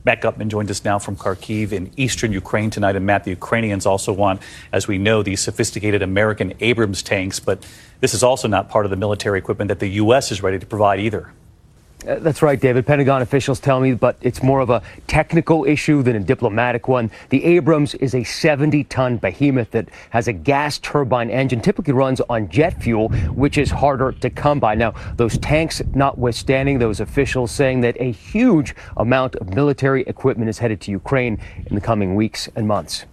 Matt Gutman joins us now from Kharkiv in eastern Ukraine tonight. And Matt, the Ukrainians also want, as we know, these sophisticated American Abrams tanks. But this is also not part of the military equipment that the U.S. is ready to provide either. That's right, David. Pentagon officials tell me, but it's more of a technical issue than a diplomatic one. The Abrams is a 70-ton behemoth that has a gas turbine engine, typically runs on jet fuel, which is harder to come by. Now, those tanks notwithstanding, those officials saying that a huge amount of military equipment is headed to Ukraine in the coming weeks and months.